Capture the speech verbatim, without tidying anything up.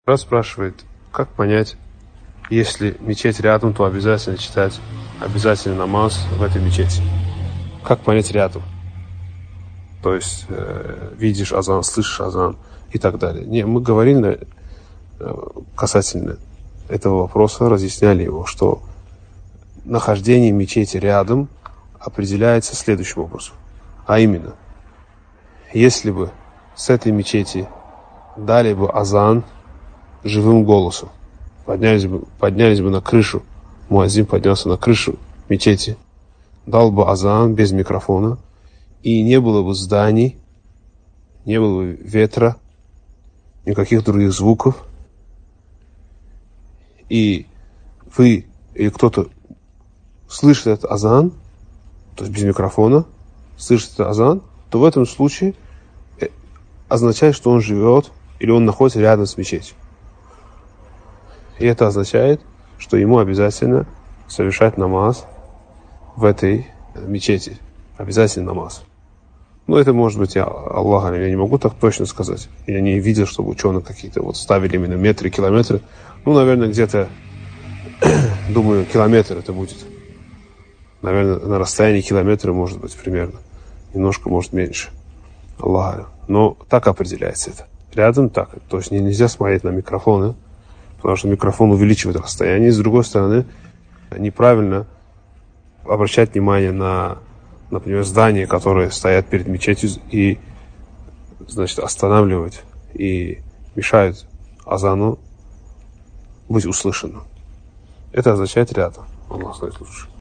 Брат спрашивает, как понять, если мечеть рядом, то обязательно читать, обязательно намаз в этой мечети. Как понять рядом? То есть э, видишь азан, слышишь азан и так далее. Не, мы говорили э, касательно этого вопроса, разъясняли его, что нахождение мечети рядом определяется следующим образом. А именно, если бы с этой мечети дали бы азан живым голосом, поднялись бы, поднялись бы на крышу, муаззин поднялся на крышу мечети, дал бы азан без микрофона, и не было бы зданий, не было бы ветра, никаких других звуков, и вы или кто-то слышит этот азан, то есть без микрофона, слышит этот азан, то в этом случае означает, что он живет или он находится рядом с мечетью. И это означает, что ему обязательно совершать намаз в этой мечети. Обязательно намаз. Ну, это может быть, я, Аллах, я не могу так точно сказать. Я не видел, чтобы ученые какие-то вот ставили именно метры, километры. Ну, наверное, где-то, думаю, километр это будет. Наверное, на расстоянии километра может быть примерно. Немножко, может, меньше. Аллах. Но так определяется это. Рядом так. То есть нельзя смотреть на микрофоны, потому что микрофон увеличивает расстояние. И с другой стороны, неправильно обращать внимание на, например, здания, которые стоят перед мечетью и, значит, останавливать и мешают азану быть услышанным. Это означает рядом. Аллах знает лучше.